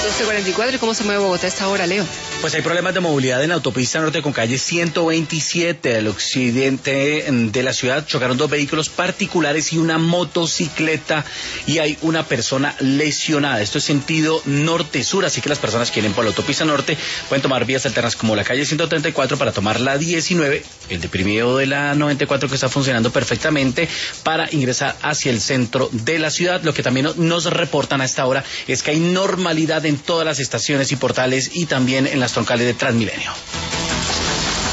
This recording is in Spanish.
12:44, ¿y cómo se mueve Bogotá a esta hora, Leo? Pues hay problemas de movilidad en la autopista norte con calle 127 al occidente de la ciudad. Chocaron dos vehículos particulares y una motocicleta y hay una persona lesionada. Esto es sentido norte-sur, así que las personas que vienen por la autopista norte pueden tomar vías alternas como la calle 134 para tomar la 19, el deprimido de la 94 que está funcionando perfectamente para ingresar hacia el centro de la ciudad. Lo que también nos reportan a esta hora es que hay normalidad en todas las estaciones y portales y también en las troncales de Transmilenio.